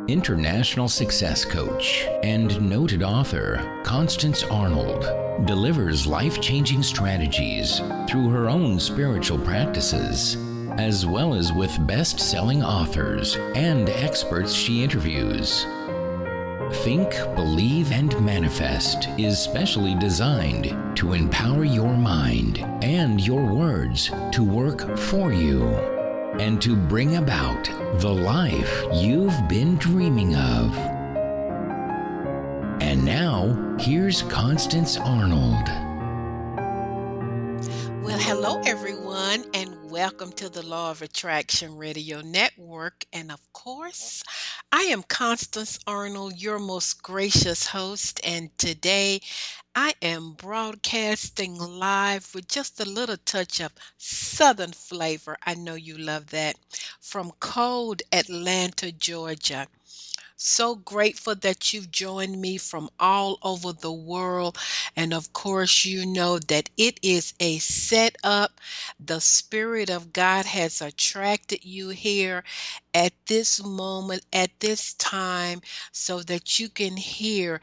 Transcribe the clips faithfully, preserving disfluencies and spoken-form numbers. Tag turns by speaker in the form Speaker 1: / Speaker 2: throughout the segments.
Speaker 1: International success coach and noted author Constance Arnold delivers life-changing strategies through her own spiritual practices, as well as with best-selling authors and experts she interviews. Think, Believe, and Manifest is specially designed to empower your mind and your words to work for you and to bring about the life you've been dreaming of. And now, here's Constance Arnold.
Speaker 2: Well, hello everyone, and welcome to the Law of Attraction Radio Network. And of course, I am Constance Arnold, your most gracious host, and today I am broadcasting live with just a little touch of Southern flavor. I know you love that. From cold Atlanta, Georgia. So grateful that you've joined me from all over the world. And of course, you know that it is a setup. The Spirit of God has attracted you here at this moment, at this time, so that you can hear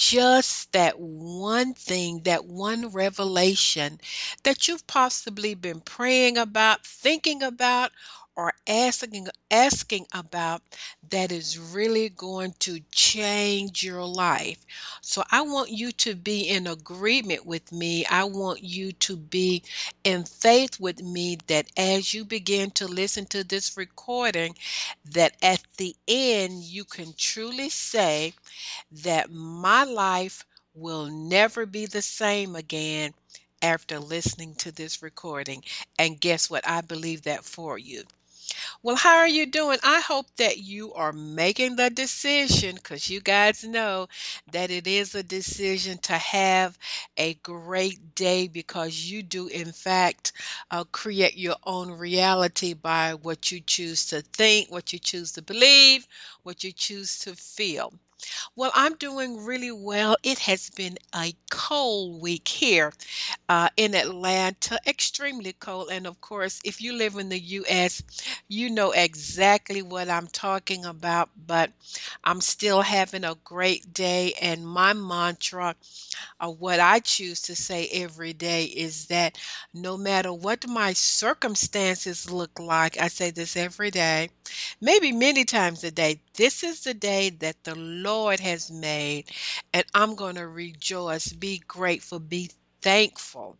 Speaker 2: just that one thing, that one revelation that you've possibly been praying about, thinking about, or asking asking about that is really going to change your life. So I want you to be in agreement with me. I want you to be in faith with me that as you begin to listen to this recording, that at the end you can truly say that my life will never be the same again after listening to this recording. And guess what? I believe that for you. Well, how are you doing? I hope that you are making the decision, because you guys know that it is a decision to have a great day, because you do, in fact, uh, create your own reality by what you choose to think, what you choose to believe, what you choose to feel. Well, I'm doing really well. It has been a cold week here uh, in Atlanta, extremely cold. And of course, if you live in the U S, you know exactly what I'm talking about. But I'm still having a great day. And my mantra, or what I choose to say every day, is that no matter what my circumstances look like, I say this every day, maybe many times a day, this is the day that the Lord has made, and I'm going to rejoice, be grateful, be thankful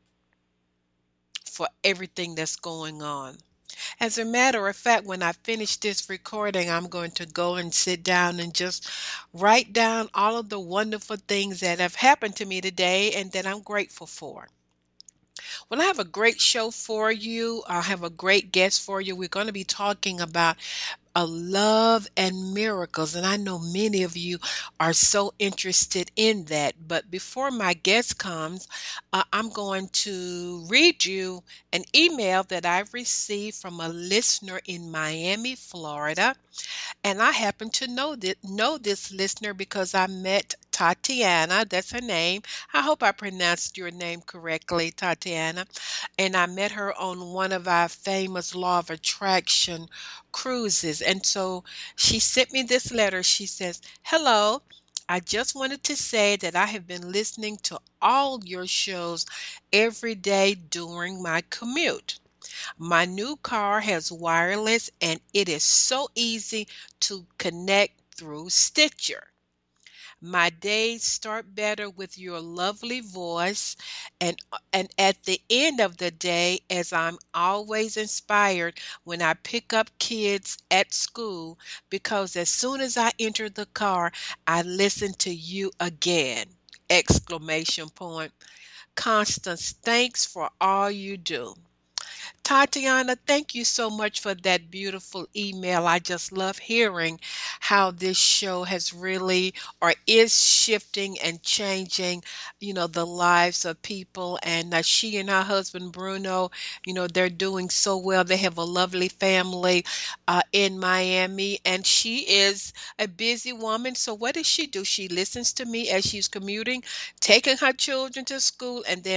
Speaker 2: for everything that's going on. As a matter of fact, when I finish this recording, I'm going to go and sit down and just write down all of the wonderful things that have happened to me today and that I'm grateful for. Well, I have a great show for you. I have a great guest for you. We're going to be talking about a love and miracles. And I know many of you are so interested in that. But before my guest comes, uh, I'm going to read you an email that I've received from a listener in Miami, Florida. And I happen to know that know this listener because I met Tatiana. That's her name. I hope I pronounced your name correctly, Tatiana. And I met her on one of our famous Law of Attraction cruises. And so she sent me this letter. She says, "Hello. I just wanted to say that I have been listening to all your shows every day during my commute. My new car has wireless and it is so easy to connect through Stitcher. My days start better with your lovely voice, and and at the end of the day, as I'm always inspired when I pick up kids at school, because as soon as I enter the car, I listen to you again." Exclamation point. Constance, thanks for all you do. Tatiana, thank you so much for that beautiful email. I just love hearing how this show has really or is shifting and changing, you know, the lives of people. And uh, she and her husband, Bruno, you know, they're doing so well. They have a lovely family uh, in Miami, and she is a busy woman. So what does she do? She listens to me as she's commuting, taking her children to school, and then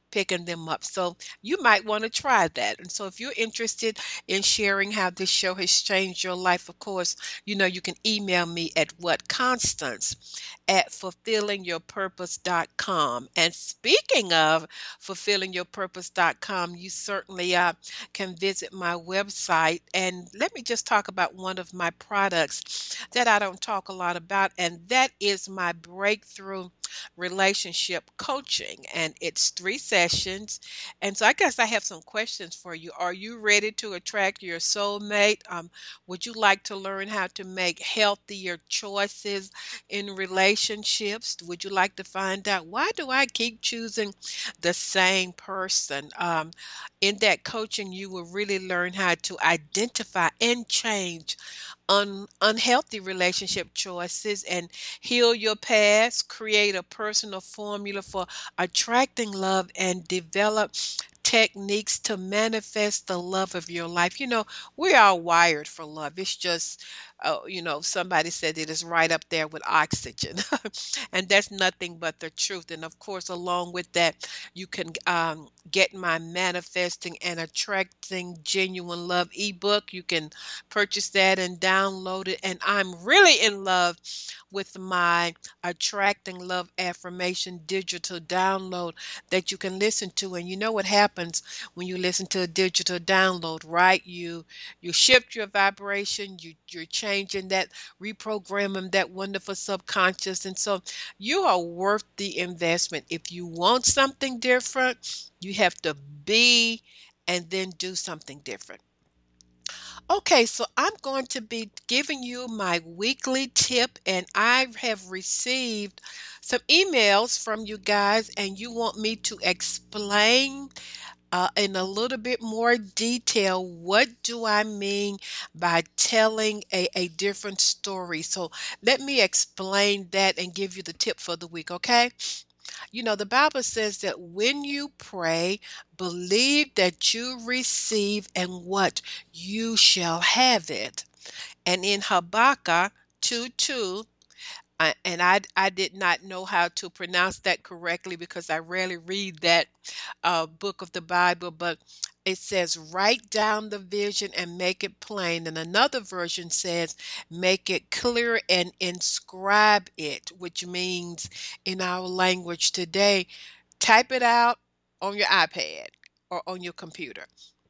Speaker 2: picking them up. So you might want to try that. And so if you're interested in sharing how this show has changed your life, of course, you know, you can email me at what Constance at fulfilling your purpose dot com. And speaking of fulfilling your purpose dot com, you certainly uh, can visit my website. And let me just talk about one of my products that I don't talk a lot about, and that is my breakthrough relationship coaching. And it's three sessions. And so I guess I have some questions for you. Are you ready to attract your soulmate? Um, would you like to learn how to make healthier choices in relationships? Would you like to find out why do I keep choosing the same person? Um, in that coaching, you will really learn how to identify and change un- unhealthy relationship choices and heal your past, create a personal formula for attracting love, and develop techniques to manifest the love of your life. You know, we are wired for love. It's just, uh, you know, somebody said it is right up there with oxygen. And that's nothing but the truth. And of course, along with that, you can um, get my Manifesting and Attracting Genuine Love ebook. You can purchase that and download it. And I'm really in love with my Attracting Love Affirmation digital download that you can listen to. And you know what happens when you listen to a digital download, right? You you shift your vibration, you you're changing that, reprogramming that wonderful subconscious. And so you are worth the investment. If you want something different, you have to be and then do something different. Okay, so I'm going to be giving you my weekly tip, and I have received some emails from you guys, and you want me to explain uh, in a little bit more detail what do I mean by telling a, a different story. So let me explain that and give you the tip for the week, okay? You know, the Bible says that when you pray, believe that you receive and what you shall have it. And in Habakkuk two two, I, and I, I did not know how to pronounce that correctly because I rarely read that uh, book of the Bible, but it says, write down the vision and make it plain. And another version says, make it clear and inscribe it, which means in our language today, type it out on your iPad or on your computer.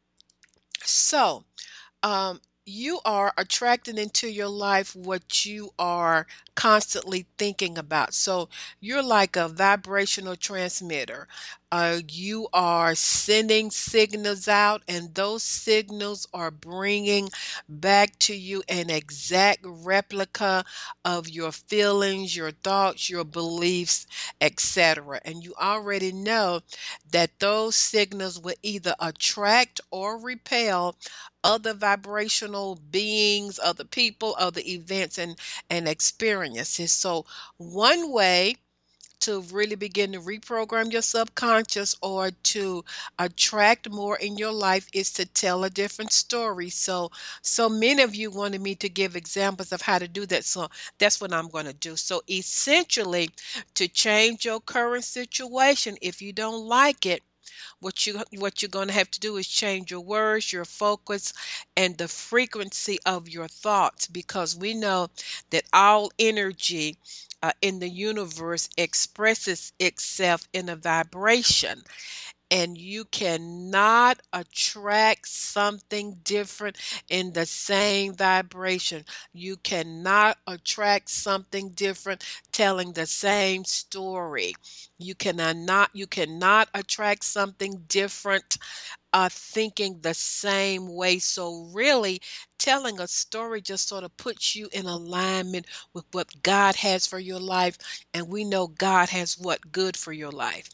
Speaker 2: So, um, you are attracting into your life what you are constantly thinking about. So you're like a vibrational transmitter. Uh, you are sending signals out, and those signals are bringing back to you an exact replica of your feelings, your thoughts, your beliefs, et cetera. And you already know that those signals will either attract or repel other vibrational beings, other people, other events and and experiences. So one way to really begin to reprogram your subconscious or to attract more in your life is to tell a different story. So so many of you wanted me to give examples of how to do that. So that's what I'm going to do. So essentially, to change your current situation, if you don't like it, what you what you're going to have to do is change your words, your focus, and the frequency of your thoughts, because we know that all energy uh, in the universe expresses itself in a vibration, and you cannot attract something different in the same vibration. You cannot attract something different telling the same story. You cannot not you cannot attract something different uh thinking the same way. So really, telling a story just sort of puts you in alignment with what God has for your life, and we know God has what good for your life.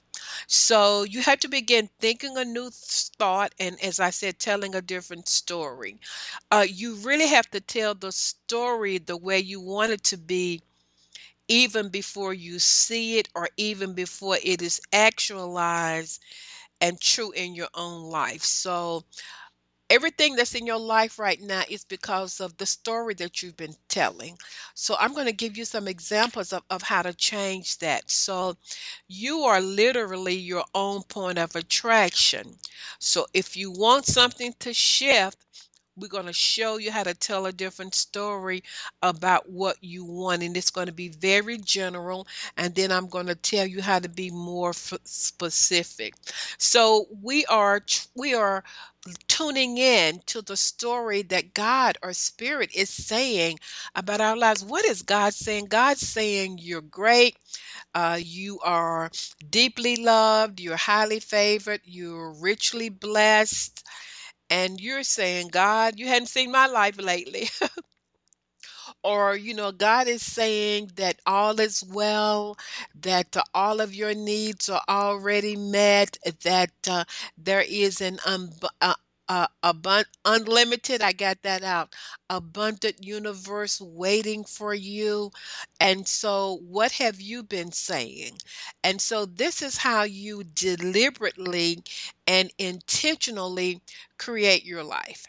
Speaker 2: So you have to begin thinking a new thought, and as I said, telling a different story. Uh, you really have to tell the story the way you want it to be, even before you see it or even before it is actualized and true in your own life. So Everything that's in your life right now is because of the story that you've been telling. So I'm going to give you some examples of, of how to change that. So you are literally your own point of attraction. So if you want something to shift, we're going to show you how to tell a different story about what you want. And it's going to be very general. And then I'm going to tell you how to be more f- specific. So we are, tr- we are tuning in to the story that God or Spirit is saying about our lives. What is God saying? God's saying you're great. Uh, you are deeply loved. You're highly favored. You're richly blessed. And you're saying, God, you hadn't seen my life lately. Or, you know, God is saying that all is well, that uh, all of your needs are already met, that uh, there is an um, uh, uh, abun- unlimited, I got that out, abundant universe waiting for you. And so, what have you been saying? And so, this is how you deliberately and intentionally create your life.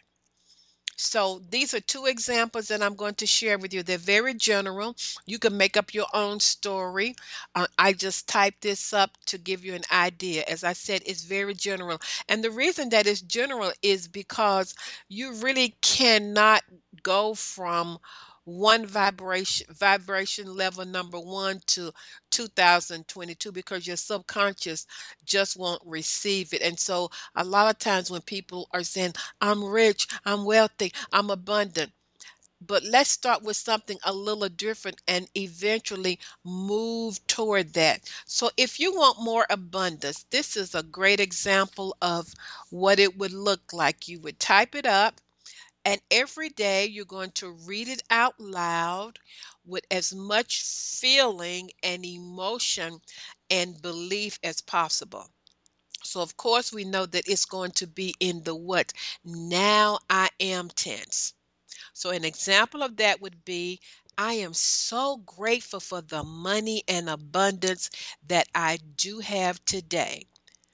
Speaker 2: So these are two examples that I'm going to share with you. They're very general. You can make up your own story. Uh, I just typed this up to give you an idea. As I said, it's very general. And the reason that it's general is because you really cannot go from one vibration vibration level number one to two thousand twenty-two because your subconscious just won't receive it. And so a lot of times when people are saying, I'm rich, I'm wealthy, I'm abundant. But let's start with something a little different and eventually move toward that. So, if you want more abundance, this is a great example of what it would look like. You would type it up, and every day you're going to read it out loud with as much feeling and emotion and belief as possible. So, of course, we know that it's going to be in the what? Now I am tense. So, an example of that would be I am so grateful for the money and abundance that I do have today.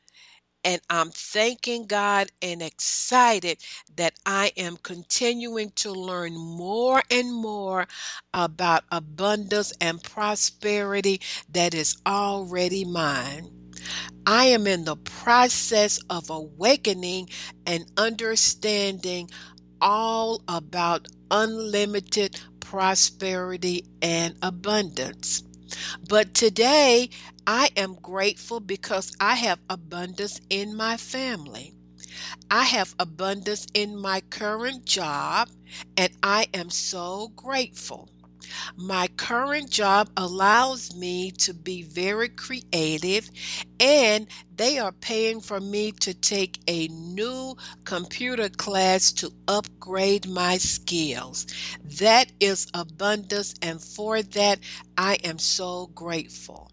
Speaker 2: And I'm thanking God and excited that I am continuing to learn more and more about abundance and prosperity that is already mine. I am in the process of awakening and understanding all about unlimited prosperity and abundance. But today, I am grateful because I have abundance in my family. I have abundance in my current job, and I am so grateful. My current job allows me to be very creative, and they are paying for me to take a new computer class to upgrade my skills. That is abundance, and for that, I am so grateful.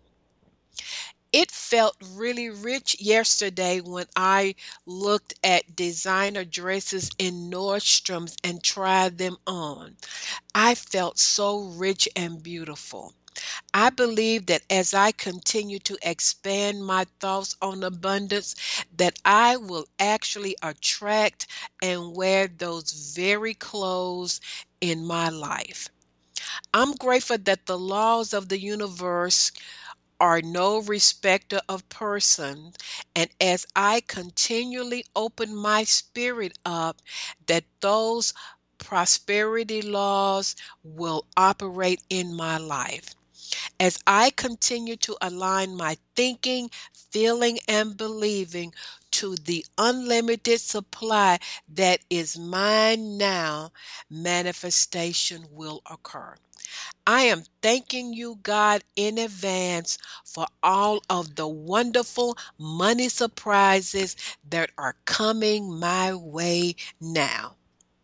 Speaker 2: It felt really rich yesterday when I looked at designer dresses in Nordstrom's and tried them on. I felt so rich and beautiful. I believe that as I continue to expand my thoughts on abundance, that I will actually attract and wear those very clothes in my life. I'm grateful that the laws of the universe are no respecter of person. And as I continually open my spirit up, that those prosperity laws will operate in my life. As I continue to align my thinking, feeling, and believing to the unlimited supply that is mine now, manifestation will occur. I am thanking you, God, in advance for all of the wonderful money surprises that are coming my way now.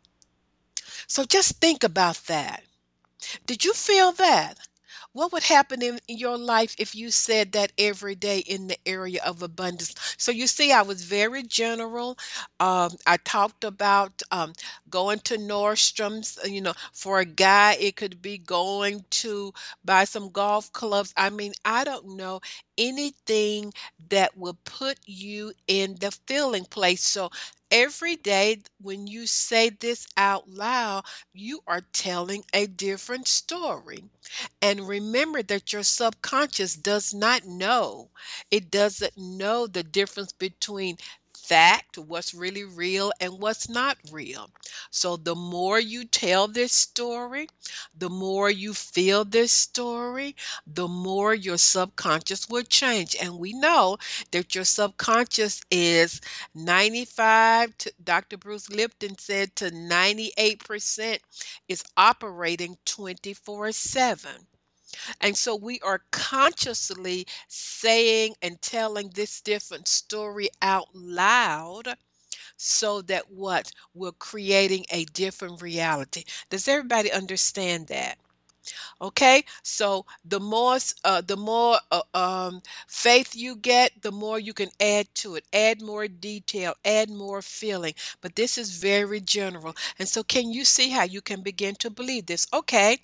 Speaker 2: So just think about that. Did you feel that? What would happen in your life if you said that every day in the area of abundance? So you see, I was very general. Um, I talked about um, going to Nordstrom's. uh, You know, for a guy, it could be going to buy some golf clubs. I mean, I don't know anything that will put you in the feeling place. So Every day when you say this out loud, you are telling a different story. And remember that your subconscious does not know. It doesn't know the difference between fact, what's really real, and what's not real. So the more you tell this story, the more you feel this story, the more your subconscious will change. And we know that your subconscious is ninety-five to Doctor Bruce Lipton said to ninety-eight percent is operating twenty-four seven. And so we are consciously saying and telling this different story out loud so that what? We're creating a different reality. Does everybody understand that? Okay, so the more s- uh, the more uh, um, faith you get, the more you can add to it. Add more detail, add more feeling. But this is very general. And so, can you see how you can begin to believe this? Okay,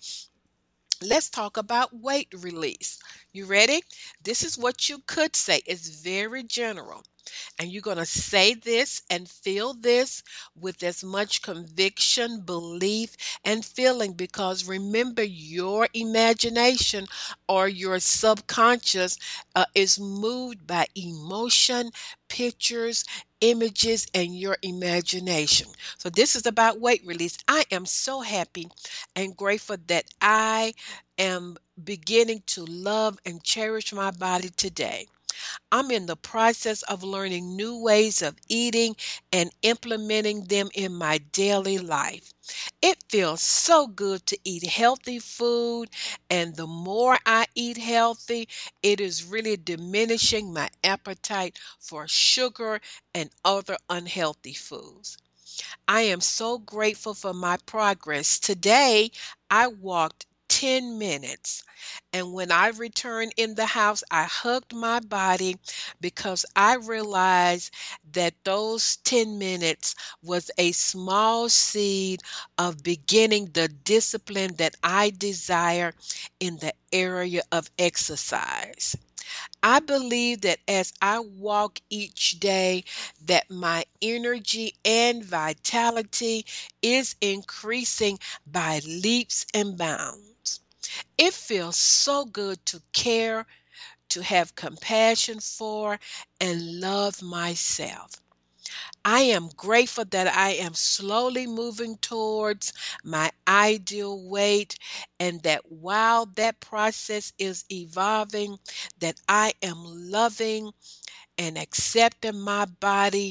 Speaker 2: let's talk about weight release. You ready? This is what you could say. It's very general. And you're going to say this and feel this with as much conviction, belief, and feeling because remember, your imagination or your subconscious uh, is moved by emotion, pictures, images, and your imagination. So, this is about weight release. I am so happy and grateful that I am beginning to love and cherish my body today. I'm in the process of learning new ways of eating and implementing them in my daily life. It feels so good to eat healthy food, and the more I eat healthy, it is really diminishing my appetite for sugar and other unhealthy foods. I am so grateful for my progress. Today, I walked ten minutes. And when I returned in the house, I hugged my body because I realized that those ten minutes was a small seed of beginning the discipline that I desire in the area of exercise. I believe that as I walk each day that my energy and vitality is increasing by leaps and bounds. It feels so good to care, to have compassion for, and love myself. I am grateful that I am slowly moving towards my ideal weight and that while that process is evolving, that I am loving and accepting my body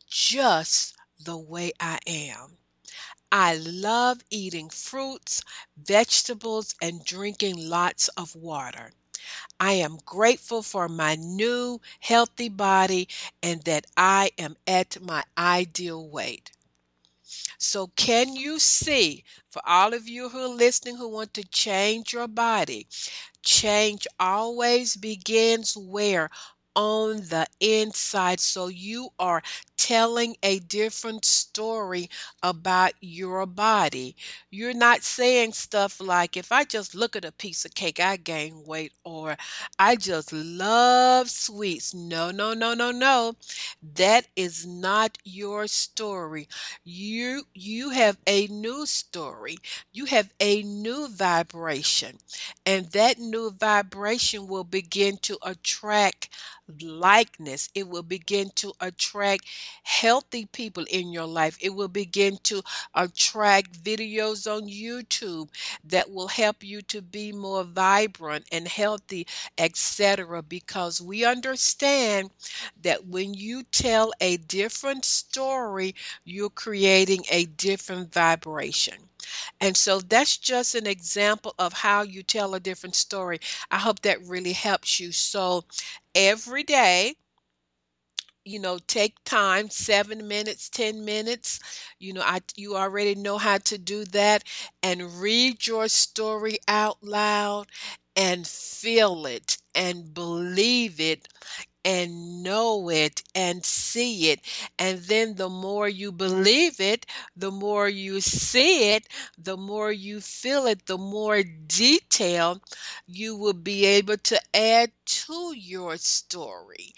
Speaker 2: just the way I am. I love eating fruits, vegetables, and drinking lots of water. I am grateful for my new healthy body and that I am at my ideal weight. So, can you see, for all of you who are listening who want to change your body, change always begins where? On the inside. So you are telling a different story about your body. You're not saying stuff like, if I just look at a piece of cake, I gain weight, or I just love sweets. No, no, no, no, no. That is not your story. You you have a new story. You have a new vibration. And that new vibration will begin to attract likeness. It will begin to attract healthy people in your life. It will begin to attract videos on YouTube that will help you to be more vibrant and healthy, et cetera. Because we understand that when you tell a different story, you're creating a different vibration. And so that's just an example of how you tell a different story. I hope that really helps you. So every day, you know, take time, seven minutes, ten minutes. You know, I you already know how to do that, and read your story out loud and feel it and believe it and know it and see it. And then the more you believe it, the more you see it, the more you feel it, the more detail you will be able to add to your story.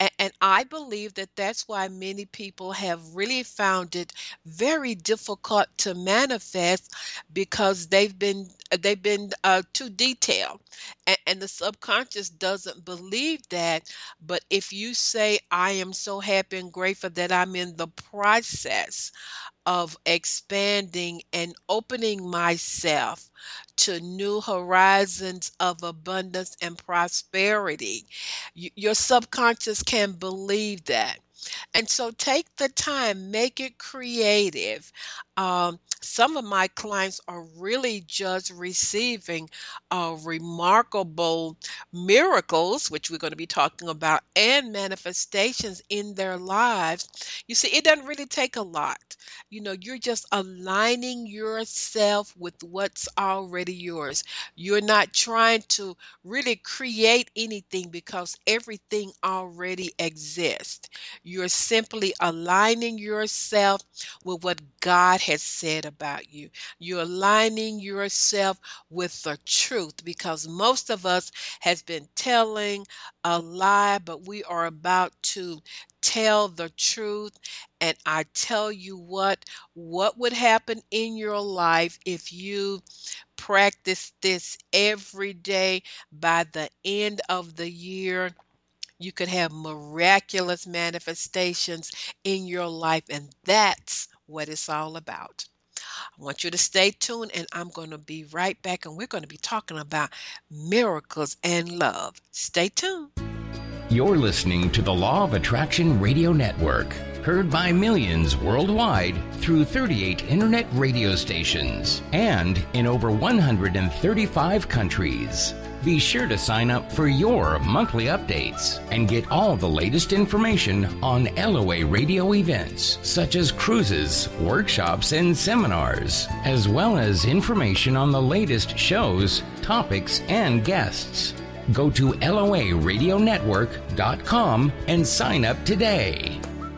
Speaker 2: And, and I believe that that's why many people have really found it very difficult to manifest because they've been they've been uh, too detailed, and, and the subconscious doesn't believe that. But if you say, "I am so happy and grateful that I'm in the process of expanding and opening myself to new horizons of abundance and prosperity," y- your subconscious can believe that. And so take the time, make it creative. Um, some of my clients are really just receiving uh, remarkable miracles, which we're going to be talking about, and manifestations in their lives. You see, it doesn't really take a lot. You know, you're just aligning yourself with what's already yours. You're not trying to really create anything because everything already exists. You're simply aligning yourself with what God has said about you. You're aligning yourself with the truth because most of us has been telling a lie, but we are about to tell the truth. And I tell you what, what would happen in your life if you practice this every day? By the end of the year, you could have miraculous manifestations in your life, and that's what it's all about. I want you to stay tuned, and I'm going to be right back, and we're going to be talking about miracles and love. Stay tuned.
Speaker 1: You're listening to the Law of Attraction Radio Network, heard by millions worldwide through thirty-eight internet radio stations and in over one hundred thirty-five countries. Be sure to sign up for your monthly updates and get all the latest information on L O A radio events such as cruises, workshops, and seminars, as well as information on the latest shows, topics, and guests. Go to L O A radio network dot com and sign up today.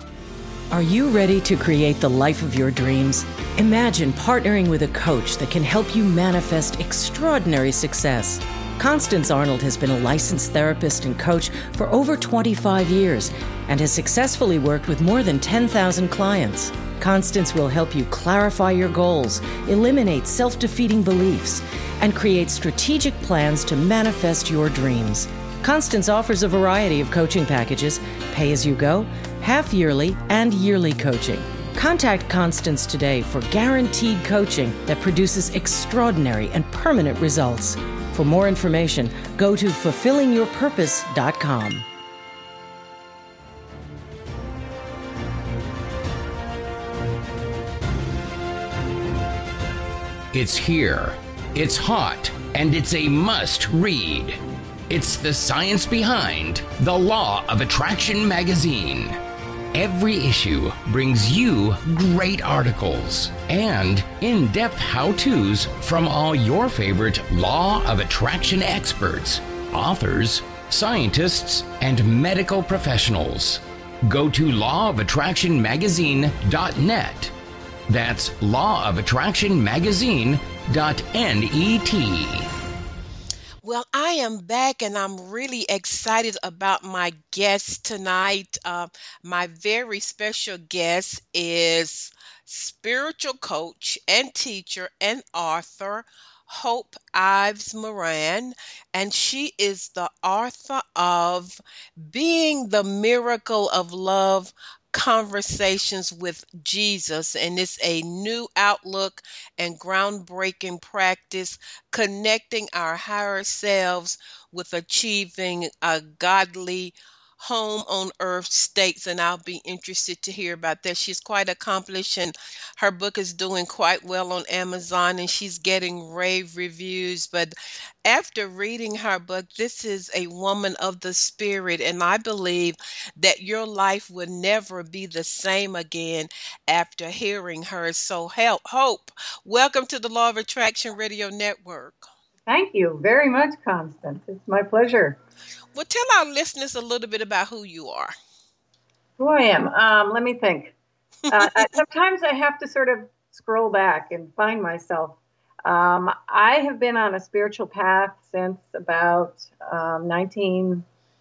Speaker 3: Are you ready to create the life of your dreams? Imagine partnering with a coach that can help you manifest extraordinary success. Constance Arnold has been a licensed therapist and coach for over twenty-five years and has successfully worked with more than ten thousand clients. Constance will help you clarify your goals, eliminate self-defeating beliefs, and create strategic plans to manifest your dreams. Constance offers a variety of coaching packages, pay-as-you-go, half-yearly, and yearly coaching. Contact Constance today for guaranteed coaching that produces extraordinary and permanent results. For more information, go to fulfilling your purpose dot com.
Speaker 1: It's here, it's hot, and it's a must read. It's the science behind The Law of Attraction magazine. Every issue brings you great articles and in-depth how-tos from all your favorite Law of Attraction experts, authors, scientists, and medical professionals. Go to law of attraction magazine dot net. That's law of attraction magazine dot net.
Speaker 2: Well, I am back and I'm really excited about my guest tonight. Uh, my very special guest is spiritual coach and teacher and author Hope Ives Moran, and she is the author of Being the Miracle of Love, Conversations with Jesus, and it's a new outlook and groundbreaking practice connecting our higher selves with achieving a godly home on earth states. And I'll be interested to hear about that. She's quite accomplished, and her book is doing quite well on Amazon, and she's getting rave reviews. But after reading her book, this is a woman of the spirit, and I believe that your life will never be the same again after hearing her. So, help, Hope, welcome to the Law of Attraction Radio Network.
Speaker 4: Thank you very much, Constance. It's my pleasure.
Speaker 2: Well, tell our listeners a little bit about who you are.
Speaker 4: Who I am? Um, let me think. Uh, I, sometimes I have to sort of scroll back and find myself. Um, I have been on a spiritual path since about um, nineteen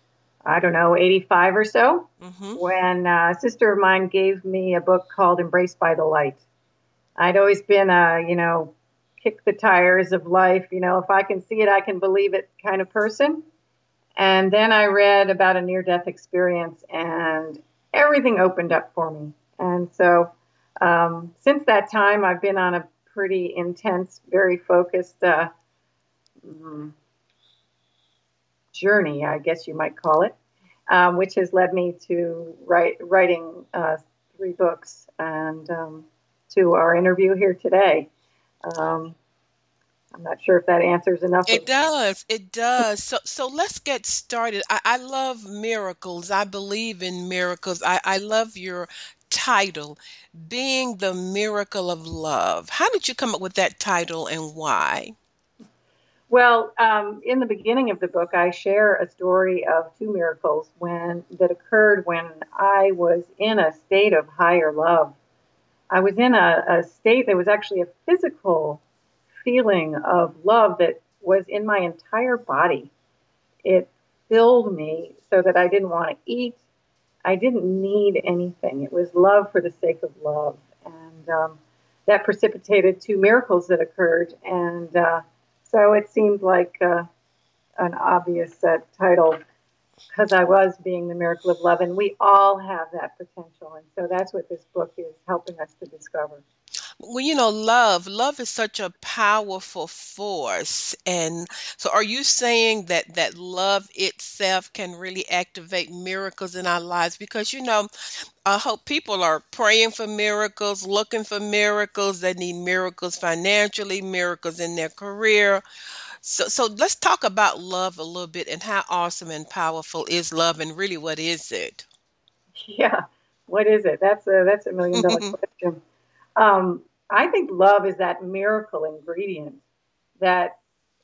Speaker 4: I don't know, eighty-five or so,
Speaker 2: Mm-hmm.
Speaker 4: when uh, a sister of mine gave me a book called Embraced by the Light. I'd always been a, you know, kick the tires of life, you know, if I can see it, I can believe it kind of person. And then I read about a near-death experience, and everything opened up for me. And so um, since that time, I've been on a pretty intense, very focused uh, mm, journey, I guess you might call it, um, which has led me to write, writing uh, three books and um, to our interview here today. Um, I'm not sure if that answers enough of
Speaker 2: It does. It does. So so let's get started. I, I love miracles. I believe in miracles. I, I love your title, Being the Miracle of Love. How did you come up with that title and why?
Speaker 4: Well, um, in the beginning of the book, I share a story of two miracles when that occurred when I was in a state of higher love. I was in a, a state that was actually a physical feeling of love that was in my entire body. It filled me so that I didn't want to eat. I didn't need anything. It was love for the sake of love. And um, that precipitated two miracles that occurred. And uh, so it seemed like uh, an obvious uh, title because I was being the miracle of love. And we all have that potential. And so that's what this book is helping us to discover.
Speaker 2: Well, you know, love, love is such a powerful force. And so are you saying that that love itself can really activate miracles in our lives? Because, you know, I hope people are praying for miracles, looking for miracles. They need miracles financially, miracles in their career. So, so let's talk about love a little bit and how awesome and powerful is love, and really what is it?
Speaker 4: Yeah. What is it? That's a, that's a million dollar question. Um, I think love is that miracle ingredient that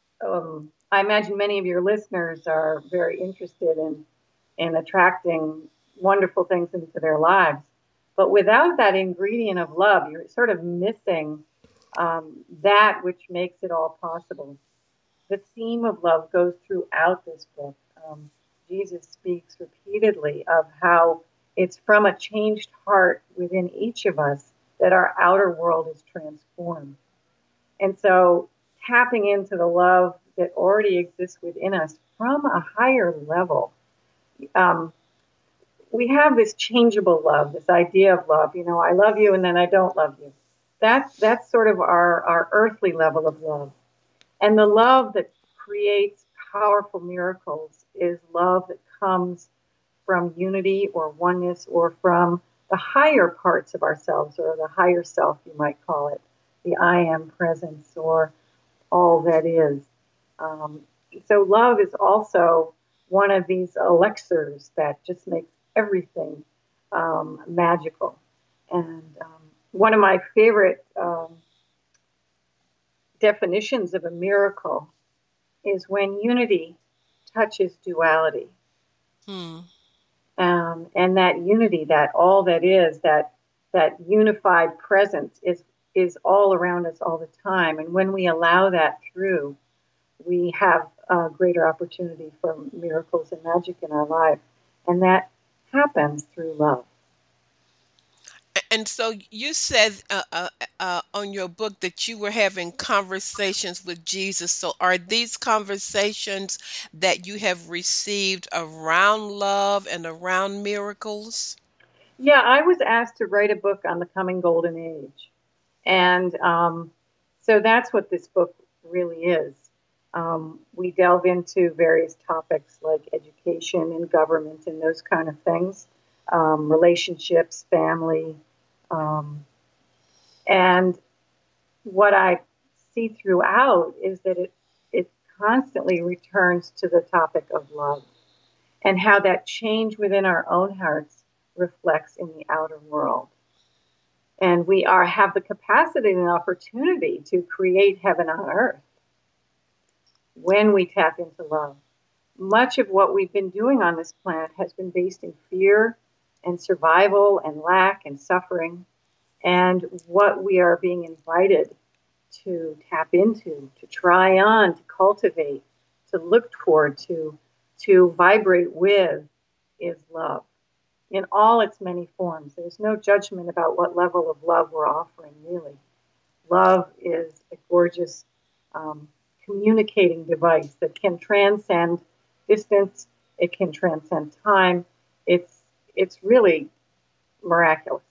Speaker 4: um, I imagine many of your listeners are very interested in in attracting wonderful things into their lives. But without that ingredient of love, you're sort of missing um, that which makes it all possible. The theme of love goes throughout this book. Um, Jesus speaks repeatedly of how it's from a changed heart within each of us that our outer world is transformed. And so tapping into the love that already exists within us from a higher level. Um, we have this changeable love, this idea of love. You know, I love you and then I don't love you. That's that's sort of our, our earthly level of love. And the love that creates powerful miracles is love that comes from unity or oneness or from the higher parts of ourselves or the higher self, you might call it, the I am presence or all that is. Um, so love is also one of these elixirs that just makes everything um, magical. And um, one of my favorite um, definitions of a miracle is when unity touches duality.
Speaker 2: Hmm.
Speaker 4: Um, and that unity, that all that is, that that unified presence is is all around us all the time. And when we allow that through, we have a greater opportunity for miracles and magic in our life. And that happens through love.
Speaker 2: And so you said uh, uh, uh, on your book that you were having conversations with Jesus. So are these conversations that you have received around love and around miracles?
Speaker 4: Yeah, I was asked to write a book on the coming golden age. And um, so that's what this book really is. Um, we delve into various topics like education and government and those kind of things, um, relationships, family. Um, and what I see throughout is that it, it constantly returns to the topic of love and how that change within our own hearts reflects in the outer world. And we are have the capacity and opportunity to create heaven on earth when we tap into love. Much of what we've been doing on this planet has been based in fear and survival and lack and suffering. And what we are being invited to tap into, to try on, to cultivate, to look toward, to to vibrate with is love in all its many forms. There's no judgment about what level of love we're offering, really. Love is a gorgeous um, communicating device that can transcend distance. It can transcend time. It's it's really miraculous.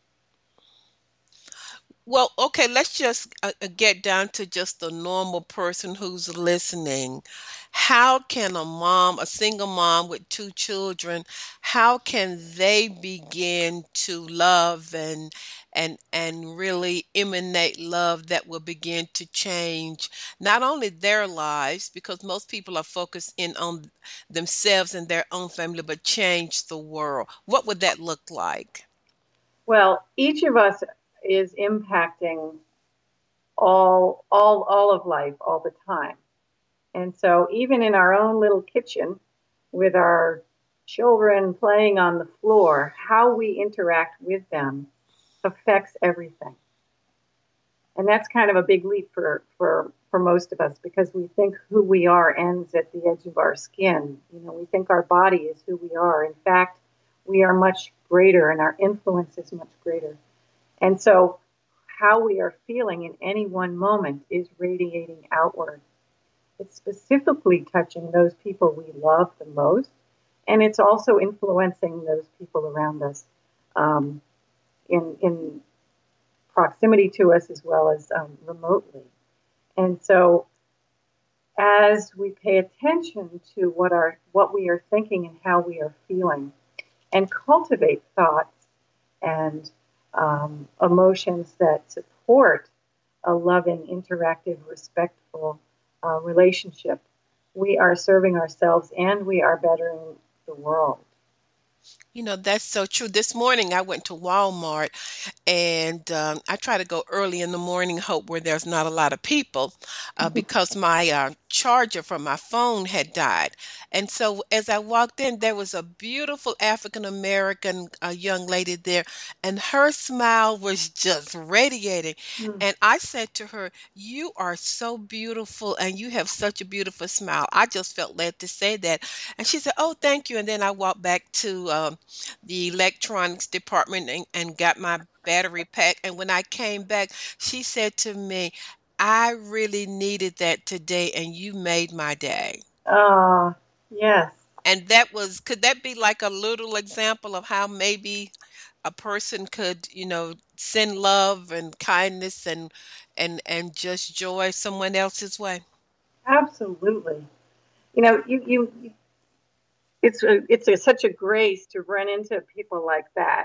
Speaker 2: Well, okay, let's just uh, uh, get down to just the normal person who's listening. How can a mom, a single mom with two children, how can they begin to love and and and really emanate love that will begin to change not only their lives, because most people are focused in on themselves and their own family, but change the world? What would that look like?
Speaker 4: Well, each of us is impacting all all all of life all the time. And so even in our own little kitchen with our children playing on the floor, how we interact with them affects everything. And that's kind of a big leap for, for, for most of us because we think who we are ends at the edge of our skin. You know, we think our body is who we are. In fact, we are much greater and our influence is much greater. And so how we are feeling in any one moment is radiating outward. It's specifically touching those people we love the most, and it's also influencing those people around us um, in, in proximity to us as well as um, remotely. And so as we pay attention to what our what we are thinking and how we are feeling and cultivate thoughts and um, emotions that support a loving, interactive, respectful uh, relationship, we are serving ourselves and we are bettering the world.
Speaker 2: You know, that's so true. This morning I went to Walmart and um, I try to go early in the morning, hope where there's not a lot of people, uh, because my uh, charger from my phone had died. And so as I walked in, there was a beautiful African American uh, young lady there, and her smile was just radiating.
Speaker 4: Mm.
Speaker 2: And I said to her, "You are so beautiful, and you have such a beautiful smile." I just felt led to say that. And she said, "Oh, thank you." And then I walked back to um, the electronics department and, and got my battery pack. And when I came back, she said to me, "I really needed that today, and you made my day."
Speaker 4: Ah, yes,
Speaker 2: And that was, could that be like a little example of how maybe a person could, you know, send love and kindness and and and just joy someone else's way?
Speaker 4: absolutely. You know, you, you, you it's a, it's a, such a grace to run into people like that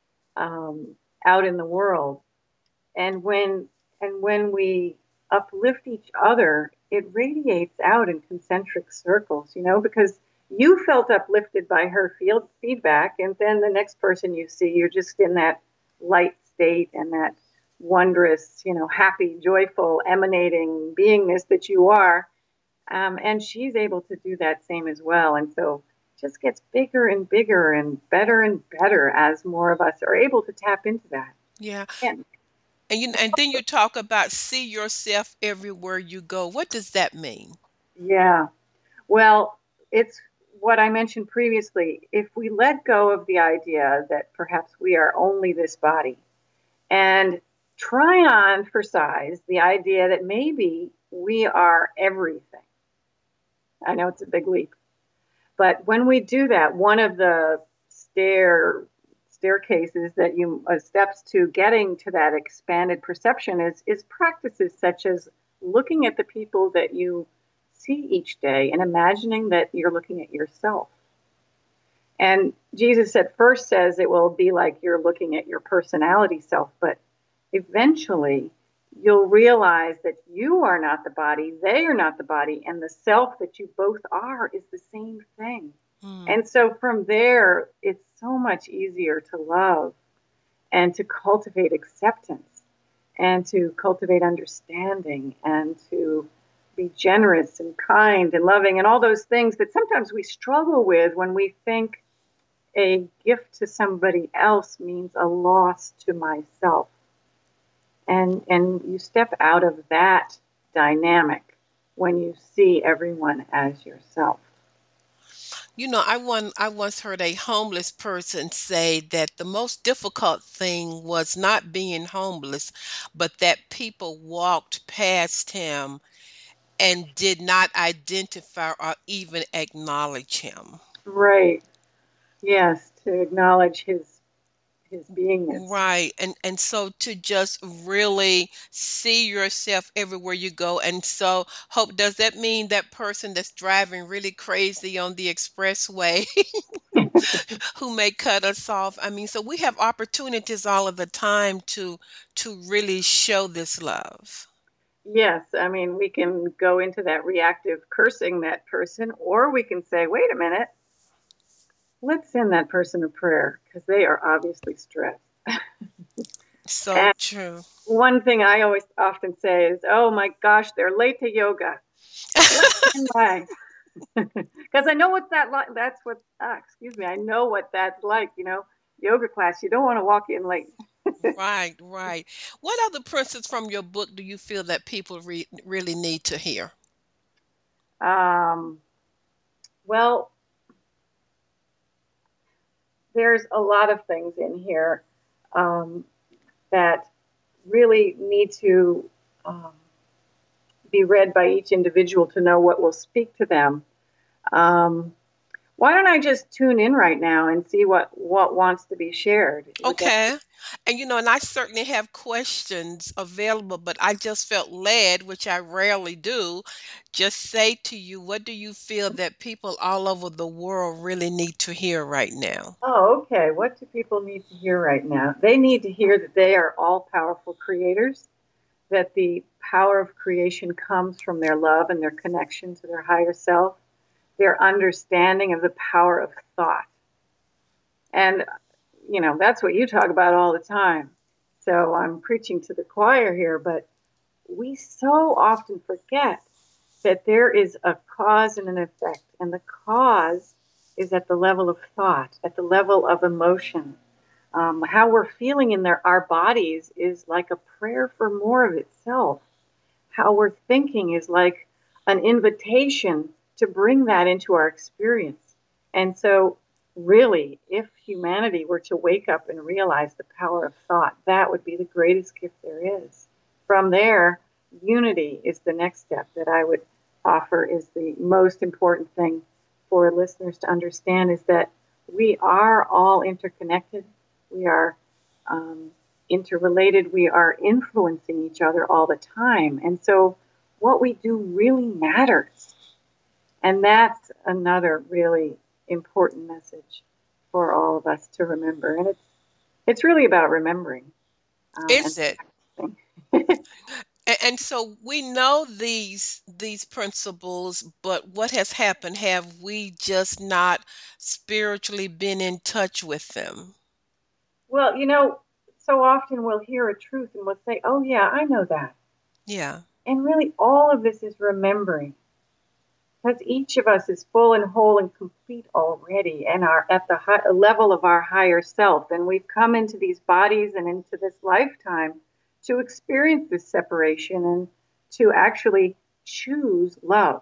Speaker 4: um, out in the world. And when and when we uplift each other, it radiates out in concentric circles, you know, because you felt uplifted by her field feedback, and then the next person you see, you're just in that light state and that wondrous, you know, happy, joyful, emanating beingness that you are. Um, and she's able to do that same as well. And so it just gets bigger and bigger and better and better as more of us are able to tap into that.
Speaker 2: Yeah.
Speaker 4: And
Speaker 2: And you and then you talk about see yourself everywhere you go. What does that mean?
Speaker 4: yeah, well, it's what I mentioned previously. If we let go of the idea that perhaps we are only this body and try on for size the idea that maybe we are everything. I know it's a big leap, but when we do that, one of the stair staircases that you uh, steps to getting to that expanded perception is is practices such as looking at the people that you see each day and imagining that you're looking at yourself. And Jesus at first says it will be like you're looking at your personality self, but eventually you'll realize that you are not the body, they are not the body, and the self that you both are is the same thing.
Speaker 2: Hmm.
Speaker 4: And so from there, it's so much easier to love and to cultivate acceptance and to cultivate understanding and to be generous and kind and loving and all those things that sometimes we struggle with when we think a gift to somebody else means a loss to myself. And and you step out of that dynamic when you see everyone as yourself.
Speaker 2: You know, I one I once heard a homeless person say that the most difficult thing was not being homeless, but that people walked past him and did not identify or even acknowledge him.
Speaker 4: Right. Yes, to acknowledge his his beingness.
Speaker 2: Right. And and so to just really see yourself everywhere you go. And so Hope, does that mean that person that's driving really crazy on the expressway who may cut us off? I mean, so we have opportunities all of the time to to really show this love.
Speaker 4: Yes, I mean, we can go into that reactive cursing that person, or we can say, wait a minute, let's send that person a prayer because they are obviously stressed.
Speaker 2: So
Speaker 4: And
Speaker 2: true.
Speaker 4: one thing I always often say is, oh my gosh, they're late to yoga. Let me by. Because I know what that like. That's what, ah, excuse me, I know what that's like, you know, yoga class. You don't want to walk in late.
Speaker 2: Right, right. What other principles from your book do you feel that people re really need to hear?
Speaker 4: Um, well, there's a lot of things in here um, that really need to um, be read by each individual to know what will speak to them. Um, why don't I just tune in right now and see what what wants to be shared? Would that?
Speaker 2: Okay. And you know, and I certainly have questions available, but I just felt led, which I rarely do, just say to you, what do you feel that people all over the world really need to hear right now?
Speaker 4: Oh, okay. What do people need to hear right now? They need to hear that they are all powerful creators, that the power of creation comes from their love and their connection to their higher self, their understanding of the power of thought. And, you know, that's what you talk about all the time. So I'm preaching to the choir here, but we so often forget that there is a cause and an effect, and the cause is at the level of thought, at the level of emotion. Um, how we're feeling in their, our bodies is like a prayer for more of itself. How we're thinking is like an invitation to bring that into our experience. And so, really, if humanity were to wake up and realize the power of thought, that would be the greatest gift there is. From there, unity is the next step that I would offer, is the most important thing for listeners to understand, is that we are all interconnected. We are um, interrelated. We are influencing each other all the time. And so what we do really matters. And that's another really important message for all of us to remember. And it's it's really about remembering um, and
Speaker 2: Is it?
Speaker 4: practicing.
Speaker 2: And, and so we know these these principles, but what has happened? Have we just not spiritually been in touch with them?
Speaker 4: Well, you know, so often we'll hear a truth and we'll say, oh, yeah, I know that.
Speaker 2: Yeah.
Speaker 4: And really, all of this is remembering, because each of us is full and whole and complete already and are at the high, level of our higher self. And we've come into these bodies and into this lifetime to experience this separation and to actually choose love.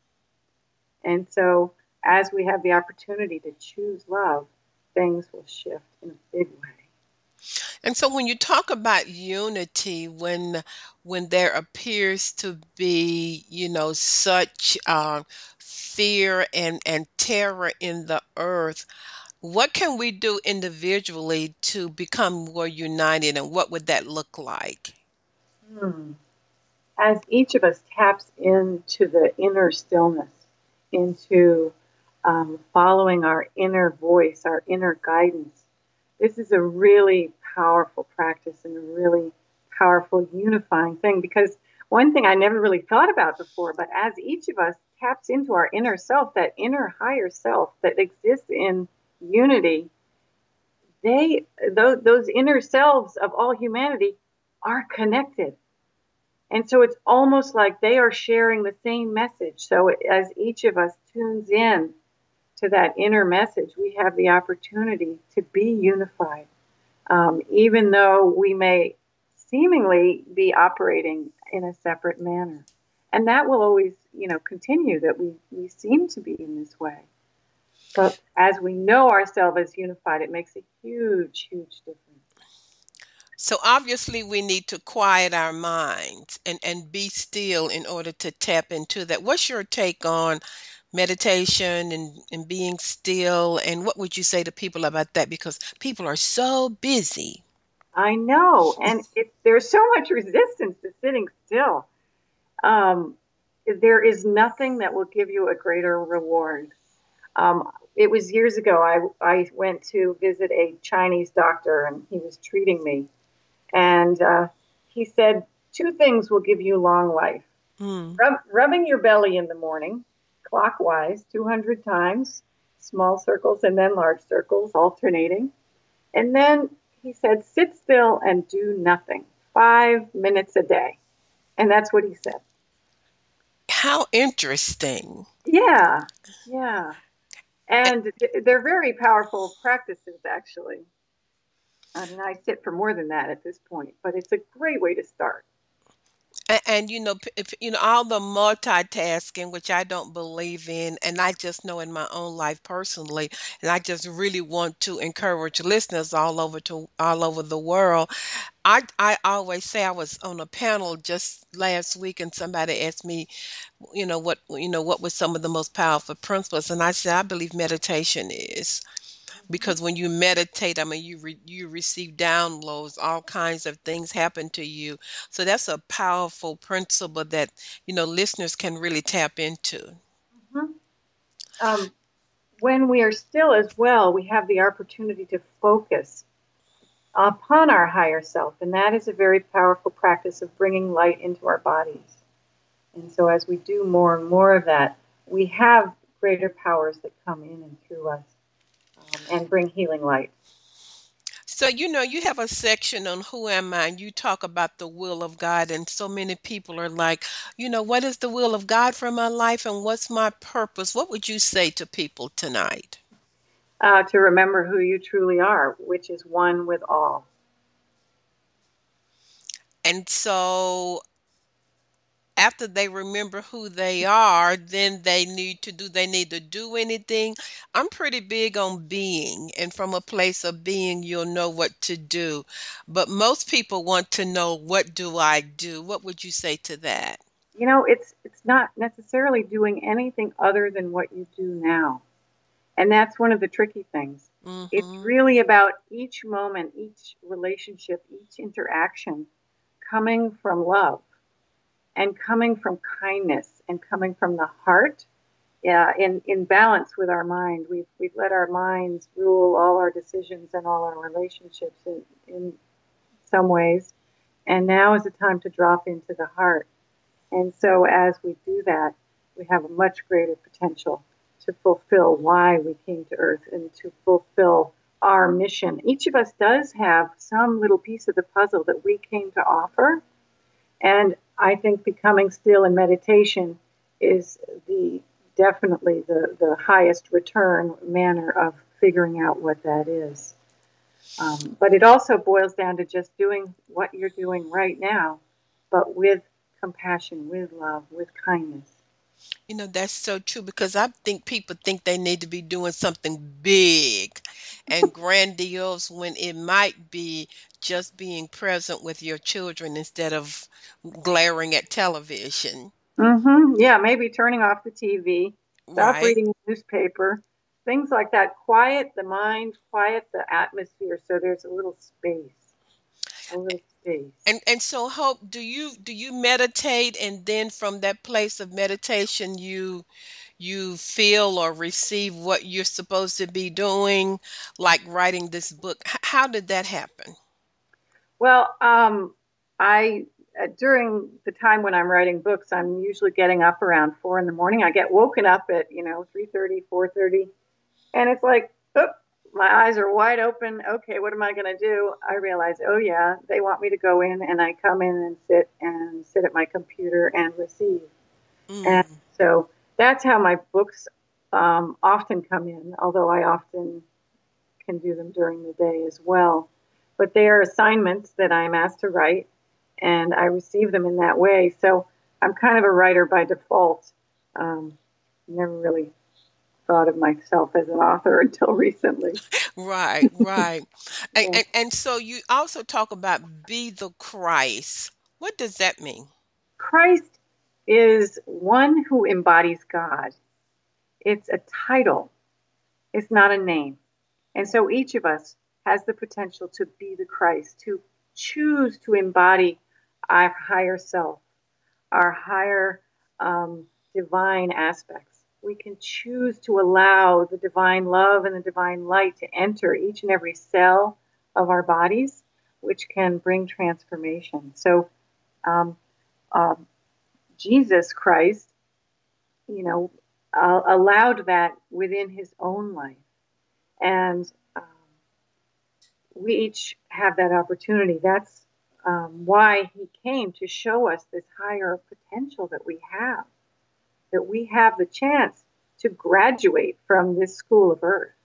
Speaker 4: And so, as we have the opportunity to choose love, things will shift in a big way.
Speaker 2: And so when you talk about unity, when when there appears to be, you know, such uh, fear and and terror in the earth, what can we do individually to become more united, and what would that look like?
Speaker 4: Hmm. As each of us taps into the inner stillness, into um, following our inner voice, our inner guidance, this is a really powerful practice and a really powerful unifying thing. Because one thing I never really thought about before, but as each of us taps into our inner self, that inner higher self that exists in unity, they those, those inner selves of all humanity are connected. And so it's almost like they are sharing the same message. So as each of us tunes in to that inner message, we have the opportunity to be unified, um, even though we may seemingly be operating in a separate manner. And that will always, you know, continue, that we, we seem to be in this way. But as we know ourselves as unified, it makes a huge, huge difference.
Speaker 2: So obviously we need to quiet our minds and, and be still in order to tap into that. What's your take on meditation and, and being still? And what would you say to people about that? Because people are so busy.
Speaker 4: I know, and it, there's so much resistance to sitting still. Um, there is nothing that will give you a greater reward. Um, it was years ago, I, I went to visit a Chinese doctor, and he was treating me. And uh, he said, two things will give you long life.
Speaker 2: Mm.
Speaker 4: Rub, rubbing your belly in the morning, clockwise, two hundred times, small circles and then large circles, alternating. And then he said, sit still and do nothing, five minutes a day. And that's what he said.
Speaker 2: How interesting.
Speaker 4: Yeah, yeah. And they're very powerful practices, actually. I mean, I sit for more than that at this point, but it's a great way to start.
Speaker 2: And, and you know, p- if, you know, all the multitasking, which I don't believe in, and I just know in my own life personally, and I just really want to encourage listeners all over to all over the world. I I always say I was on a panel just last week, and somebody asked me, you know, what you know, what was some of the most powerful principles, and I said I believe meditation is. Because when you meditate, I mean, you re- you receive downloads, all kinds of things happen to you. So that's a powerful principle that, you know, listeners can really tap into.
Speaker 4: Mm-hmm. Um, when we are still as well, we have the opportunity to focus upon our higher self. And that is a very powerful practice of bringing light into our bodies. And so as we do more and more of that, we have greater powers that come in and through us um, and bring healing light.
Speaker 2: So, you know, you have a section on Who Am I? And you talk about the will of God. And so many people are like, you know, what is the will of God for my life and what's my purpose? What would you say to people tonight?
Speaker 4: Uh, to remember who you truly are, which is one with all.
Speaker 2: And so after they remember who they are, then they need to do they need to do anything. I'm pretty big on being, and from a place of being, you'll know what to do. But most people want to know, what do I do? What would you say to that?
Speaker 4: You know, it's it's not necessarily doing anything other than what you do now. And that's one of the tricky things. It's
Speaker 2: Mm-hmm.
Speaker 4: really about each moment, each relationship, each interaction coming from love and coming from kindness and coming from the heart. Yeah, in, in balance with our mind. We've, we've let our minds rule all our decisions and all our relationships in, in some ways. And now is the time to drop into the heart. And so as we do that, we have a much greater potential to fulfill why we came to Earth and to fulfill our mission. Each of us does have some little piece of the puzzle that we came to offer. And I think becoming still in meditation is the definitely the, the highest return manner of figuring out what that is. Um, but it also boils down to just doing what you're doing right now, but with compassion, with love, with kindness.
Speaker 2: You know, that's so true because I think people think they need to be doing something big and grandiose when it might be just being present with your children instead of glaring at television.
Speaker 4: Mm-hmm. Yeah, maybe turning off the T V, stop
Speaker 2: Right.
Speaker 4: reading the newspaper, things like that. Quiet the mind, quiet the atmosphere so there's a little space, a little space.
Speaker 2: And and so Hope, do you do you meditate and then from that place of meditation you you feel or receive what you're supposed to be doing, like writing this book? H- how did that happen?
Speaker 4: Well, um, I uh, during the time when I'm writing books, I'm usually getting up around four in the morning. I get woken up at you know three thirty, four thirty, and it's like, oh, my eyes are wide open. Okay, what am I going to do? I realize, oh yeah, they want me to go in, and I come in and sit and sit at my computer and receive. And
Speaker 2: Mm.
Speaker 4: so that's how my books um, often come in, although I often can do them during the day as well. But they are assignments that I'm asked to write, and I receive them in that way. So I'm kind of a writer by default. Um, never really thought of myself as an author until recently.
Speaker 2: Right, right. And,
Speaker 4: Yeah.
Speaker 2: and and so you also talk about be the Christ. What does that mean?
Speaker 4: Christ is one who embodies God. It's a title, it's not a name. And so each of us has the potential to be the Christ, to choose to embody our higher self, our higher um, divine aspects. We can choose to allow the divine love and the divine light to enter each and every cell of our bodies, which can bring transformation. So, um, um, Jesus Christ, you know, uh, allowed that within his own life. And um, we each have that opportunity. That's um, why he came to show us this higher potential that we have, that we have the chance to graduate from this school of earth.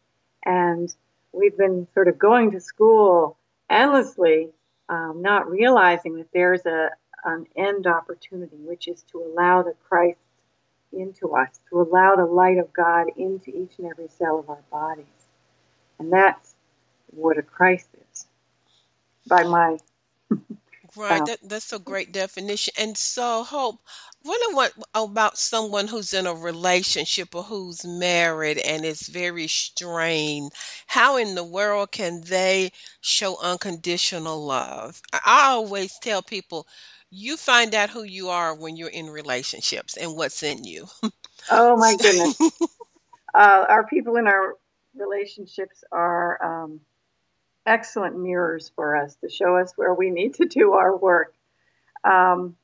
Speaker 4: And we've been sort of going to school endlessly, um, not realizing that there's a an end opportunity, which is to allow the Christ into us, to allow the light of God into each and every cell of our bodies. And that's what a Christ is, by my
Speaker 2: Right,
Speaker 4: uh,
Speaker 2: that that's a great definition. And so, Hope, what what about someone who's in a relationship or who's married and is very strained? How in the world can they show unconditional love? I, I always tell people, you find out who you are when you're in relationships and what's in you.
Speaker 4: oh my goodness. Uh, our people in our relationships are um, excellent mirrors for us to show us where we need to do our work. Um,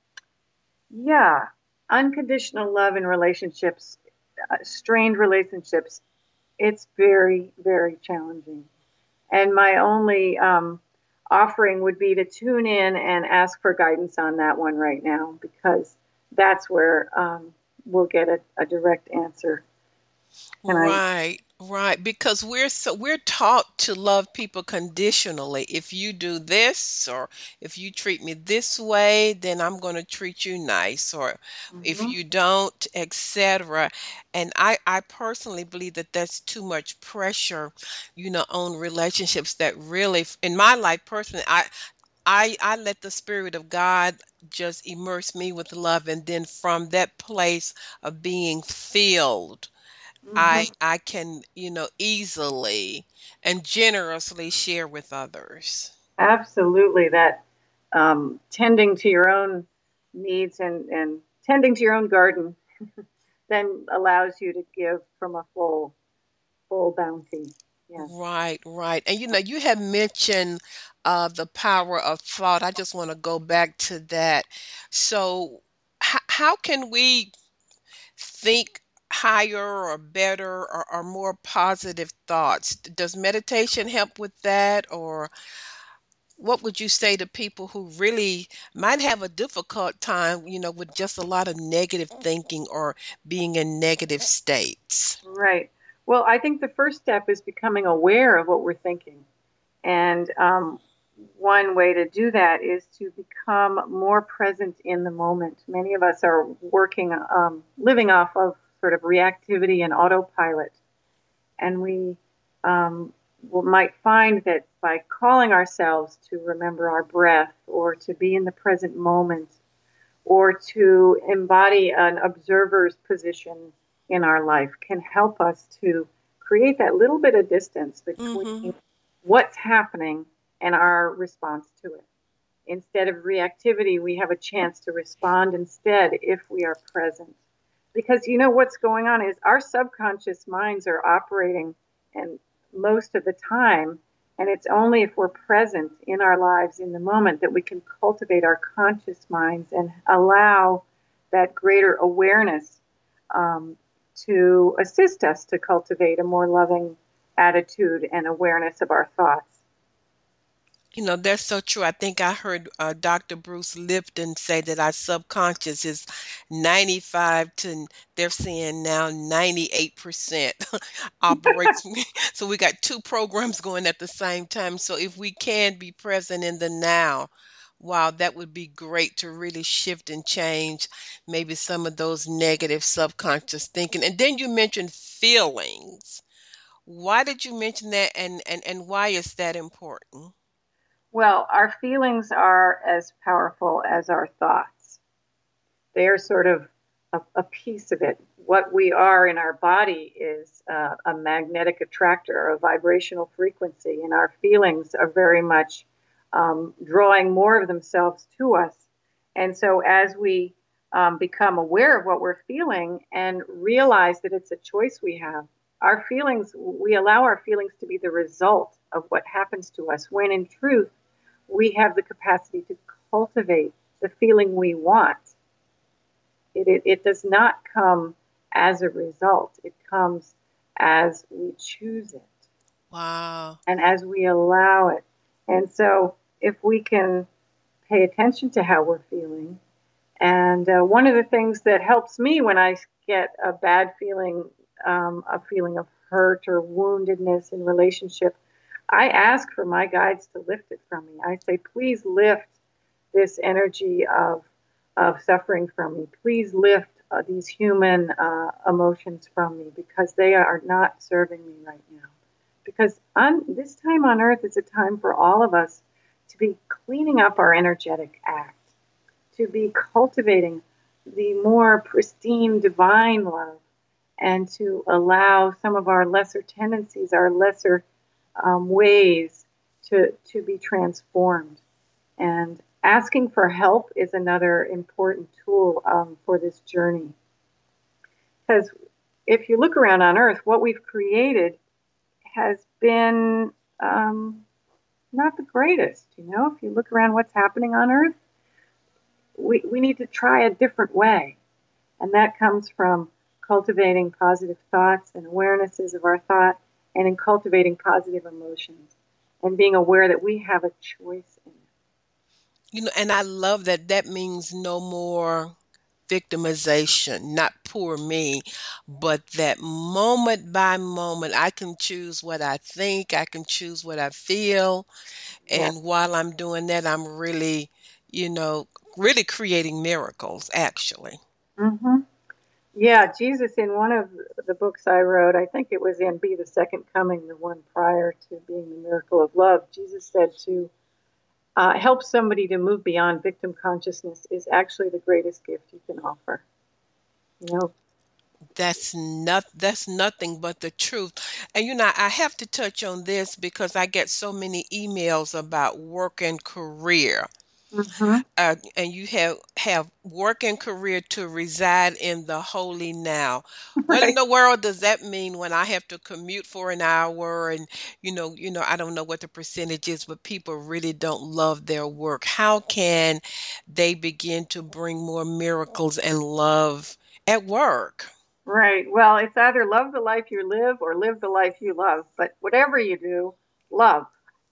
Speaker 4: yeah, unconditional love in relationships, uh, strained relationships, it's very, very challenging. And my only um, offering would be to tune in and ask for guidance on that one right now, because that's where um, we'll get a, a direct answer. And I,
Speaker 2: Right, right. Because we're so we're taught to love people conditionally. If you do this or if you treat me this way, then I'm going to treat you nice. Or if
Speaker 4: mhm,
Speaker 2: you don't, et cetera. And I I personally believe that that's too much pressure, you know, on relationships that really, in my life personally, I I I let the Spirit of God just immerse me with love, and then from that place of being filled.
Speaker 4: mhm.
Speaker 2: I I can, you know, easily and generously share with others.
Speaker 4: Absolutely, that um, tending to your own needs and, and tending to your own garden then allows you to give from a full full bounty. Yes.
Speaker 2: Right, right. And you know, you have mentioned uh the power of thought. I just want to go back to that. So, h- how can we think higher or better or, or more positive thoughts? Does meditation help with that, or what would you say to people who really might have a difficult time, you know, with just a lot of negative thinking or being in negative states?
Speaker 4: Right. Well, I think the first step is becoming aware of what we're thinking. And um, one way to do that is to become more present in the moment. Many of us are working, um, living off of sort of reactivity and autopilot. And we um, will, might find that by calling ourselves to remember our breath or to be in the present moment or to embody an observer's position in our life can help us to create that little bit of distance
Speaker 2: Mm-hmm.
Speaker 4: between what's happening and our response to it. Instead of reactivity, we have a chance to respond instead if we are present. Because you know what's going on is our subconscious minds are operating and most of the time, and it's only if we're present in our lives in the moment that we can cultivate our conscious minds and allow that greater awareness um, to assist us to cultivate a more loving attitude and awareness of our thoughts.
Speaker 2: You know, that's so true. I think I heard uh, Doctor Bruce Lipton say that our subconscious is ninety-five to, they're saying now ninety-eight percent operates. So we got two programs going at the same time. So if we can be present in the now, Wow, that would be great to really shift and change maybe some of those negative subconscious thinking. And then you mentioned feelings. Why did you mention that, and and and why is that important?
Speaker 4: Well, our feelings are as powerful as our thoughts. They are sort of a, a piece of it. What we are in our body is uh, a magnetic attractor, a vibrational frequency, and our feelings are very much um, drawing more of themselves to us. And so, as we um, become aware of what we're feeling and realize that it's a choice we have, our feelings, we allow our feelings to be the result of what happens to us, when in truth, we have the capacity to cultivate the feeling we want. It, it, it does not come as a result. It comes as we choose it
Speaker 2: Wow.
Speaker 4: and as we allow it. And so, if we can pay attention to how we're feeling, and uh, one of the things that helps me when I get a bad feeling, um, a feeling of hurt or woundedness in relationship, I ask for my guides to lift it from me. I say, please lift this energy of of suffering from me. Please lift uh, these human uh, emotions from me, because they are not serving me right now. Because on this time on earth is a time for all of us to be cleaning up our energetic act, to be cultivating the more pristine divine love, and to allow some of our lesser tendencies, our lesser um, ways to, to be transformed. And asking for help is another important tool um, for this journey. Because if you look around on earth, what we've created has been um, not the greatest. You know, if you look around what's happening on earth, we, we need to try a different way. And that comes from cultivating positive thoughts and awarenesses of our thought, and in cultivating positive emotions and being aware that we have a choice in it.
Speaker 2: You know, and I love that that means no more victimization, not poor me, but that moment by moment, I can choose what I think, I can choose what I feel.
Speaker 4: Yeah.
Speaker 2: And while I'm doing that, I'm really, you know, really creating miracles, actually.
Speaker 4: Mm-hmm. Yeah, Jesus, in one of the books I wrote, I think it was in Be the Second Coming, the one prior to being the Miracle of Love, Jesus said to uh, help somebody to move beyond victim consciousness is actually the greatest gift you can offer. You know,
Speaker 2: That's not that's nothing but the truth. And you know, I have to touch on this because I get so many emails about work and career.
Speaker 4: mm-hmm.
Speaker 2: Uh, and you have have work and career to reside in the holy now. What in
Speaker 4: Right,
Speaker 2: the world does that mean when I have to commute for an hour, and you know, you know, I don't know what the percentage is, but people really don't love their work. How can they begin to bring more miracles and love at work?
Speaker 4: right. Well, it's either love the life you live or live the life you love, but whatever you do, love.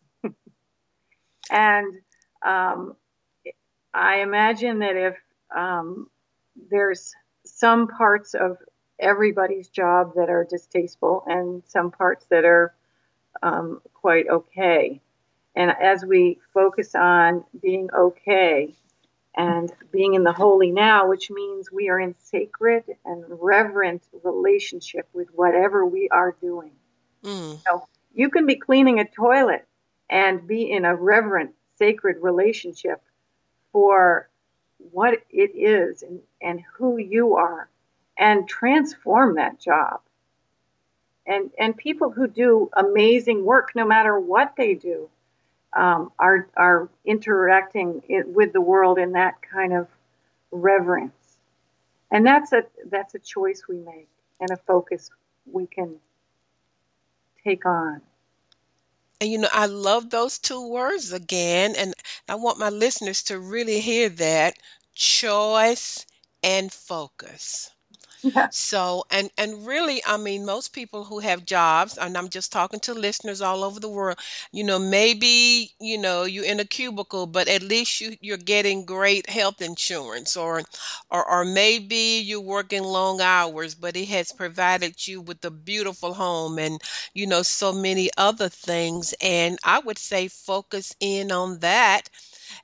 Speaker 4: And um, I imagine that if um, there's some parts of everybody's job that are distasteful and some parts that are um, quite okay. And as we focus on being okay and being in the holy now, which means we are in sacred and reverent relationship with whatever we are doing.
Speaker 2: Mm.
Speaker 4: So you can be cleaning a toilet and be in a reverent, sacred relationship for what it is and, and who you are, and transform that job. And, and people who do amazing work, no matter what they do, um, are, are interacting it, with the world in that kind of reverence. And that's a, that's a choice we make and a focus we can take on.
Speaker 2: And you know, I love those two words again, and I want my listeners to really hear that: choice and focus.
Speaker 4: Yeah,
Speaker 2: So, and and really, I mean, most people who have jobs, and I'm just talking to listeners all over the world, you know, maybe, you know, you're in a cubicle, but at least you you're getting great health insurance, or or or maybe you're working long hours, but it has provided you with a beautiful home, and you know, so many other things. And I would say focus in on that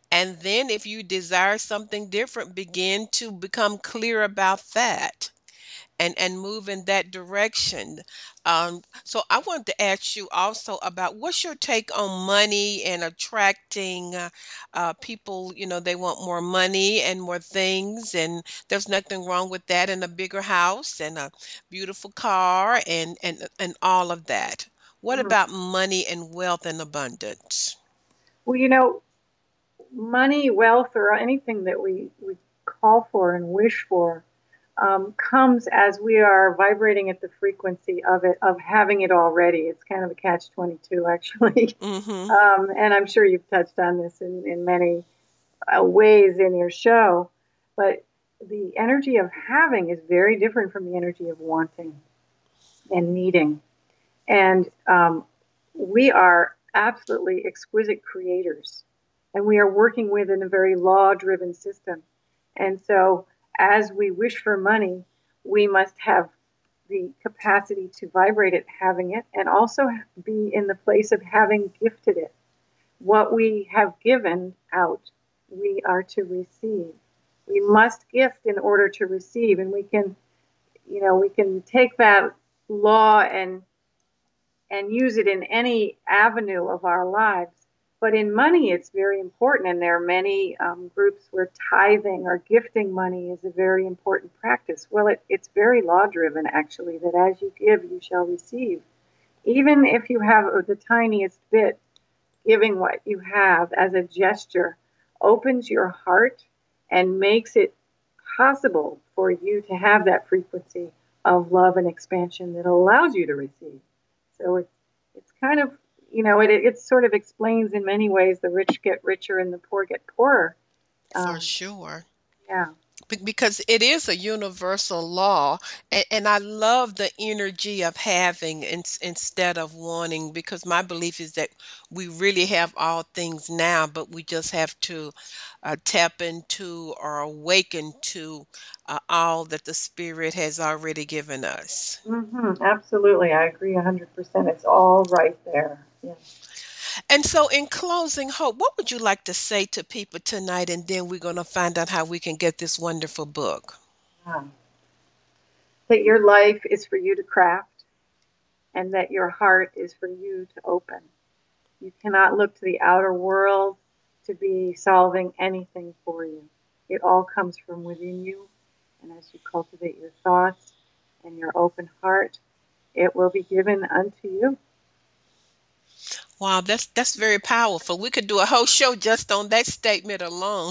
Speaker 2: And then if you desire something different, begin to become clear about that and and move in that direction. Um, so I wanted to ask you also about what's your take on money and attracting uh, uh, people. You know, they want more money and more things, and there's nothing wrong with that. And a bigger house and a beautiful car and and and all of that. What
Speaker 4: Mhm.
Speaker 2: about money and wealth and abundance?
Speaker 4: Well, you know, money, wealth, or anything that we, we call for and wish for um, comes as we are vibrating at the frequency of it, of having it already. It's kind of a catch twenty-two, actually.
Speaker 2: Mm-hmm.
Speaker 4: Um, and I'm sure you've touched on this in, in many uh, ways in your show. But the energy of having is very different from the energy of wanting and needing. And um, we are absolutely exquisite creators. And we are working within a very law driven system. And so, as we wish for money, we must have the capacity to vibrate it, having it, and also be in the place of having gifted it. What we have given out, we are to receive. We must gift in order to receive. And we can, you know, we can take that law and and use it in any avenue of our lives. But in money, it's very important. And there are many um, groups where tithing or gifting money is a very important practice. Well, it, it's very law driven, actually, that as you give, you shall receive. Even if you have the tiniest bit, giving what you have as a gesture opens your heart and makes it possible for you to have that frequency of love and expansion that allows you to receive. So it's it's kind of, you know, it it sort of explains in many ways the rich get richer and the poor get poorer.
Speaker 2: For
Speaker 4: Um,
Speaker 2: sure.
Speaker 4: yeah.
Speaker 2: Be- because it is a universal law, and, and I love the energy of having in, instead of wanting, because my belief is that we really have all things now, but we just have to uh, tap into or awaken to uh, all that the spirit has already given us.
Speaker 4: Hmm. Absolutely, I agree a hundred percent. It's all right there. Yeah.
Speaker 2: And so in closing, Hope, what would you like to say to people tonight, and then we're going to find out how we can get this wonderful book.
Speaker 4: Um, that your life is for you to craft, and that your heart is for you to open. You cannot look to the outer world to be solving anything for you. It all comes from within you. And as you cultivate your thoughts and your open heart, it will be given unto you.
Speaker 2: Wow, that's that's very powerful. We could do a whole show just on that statement alone.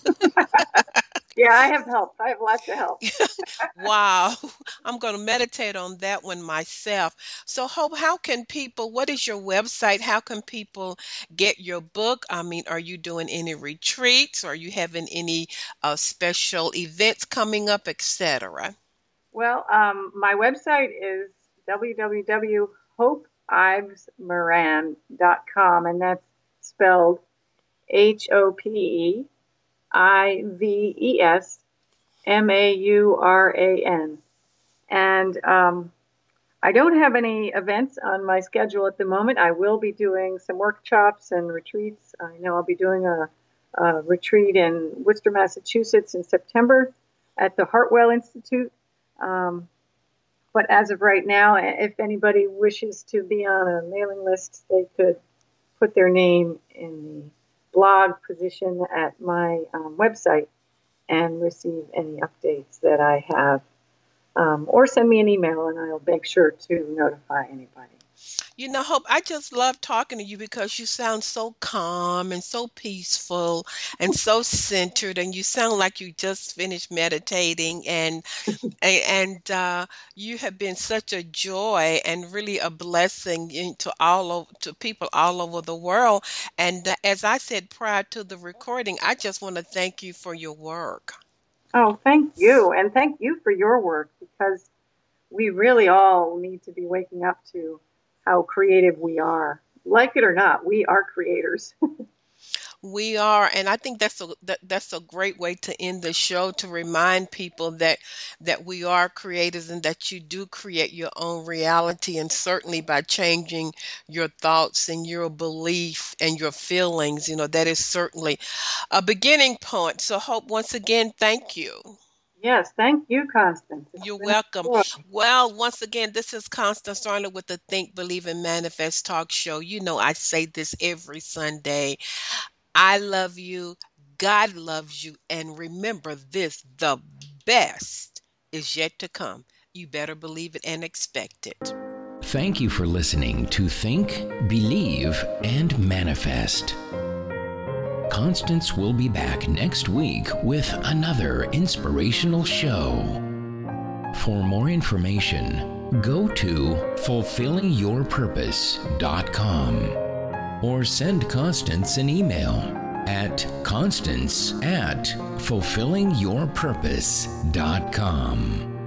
Speaker 4: Yeah, I have help. I have lots of help.
Speaker 2: Wow. I'm going to meditate on that one myself. So, Hope, how can people, what is your website? How can people get your book? I mean, are you doing any retreats? Are you having any uh, special events coming up, et cetera?
Speaker 4: Well, um, my website is w w w dot hope ives moran dot com, and that's spelled H O P E I V E S M A U R A N. And um, I don't have any events on my schedule at the moment. I will be doing some workshops and retreats. I know I'll be doing a, a retreat in Worcester, Massachusetts in September at the Hartwell Institute. Um, but as of right now, if anybody wishes to be on a mailing list, they could put their name in the blog position at my um, website and receive any updates that I have, um, or send me an email and I'll make sure to notify anybody.
Speaker 2: You know, Hope, I just love talking to you because you sound so calm and so peaceful and so centered, and you sound like you just finished meditating, and A- and uh, you have been such a joy and really a blessing in- to all of, to people all over the world. And uh, as I said prior to the recording, I just want to thank you for your work.
Speaker 4: Oh, thank you. And thank you for your work, because we really all need to be waking up to how creative we are. Like it or not, we are creators.
Speaker 2: We are, and I think that's a that, that's a great way to end the show, to remind people that that we are creators and that you do create your own reality, and certainly by changing your thoughts and your belief and your feelings, you know, that is certainly a beginning point. So Hope, once again, thank you.
Speaker 4: Yes, thank you, Constance. It's
Speaker 2: You're
Speaker 4: been
Speaker 2: welcome.
Speaker 4: fun.
Speaker 2: Well, once again, this is Constance Arnold with the Think, Believe, and Manifest Talk Show. You know, I say this every Sunday. I love you. God loves you. And remember this, the best is yet to come. You better believe it and expect it.
Speaker 1: Thank you for listening to Think, Believe, and Manifest. Constance will be back next week with another inspirational show. For more information, go to fulfilling your purpose dot com or send Constance an email at constance at fulfilling your purpose dot com.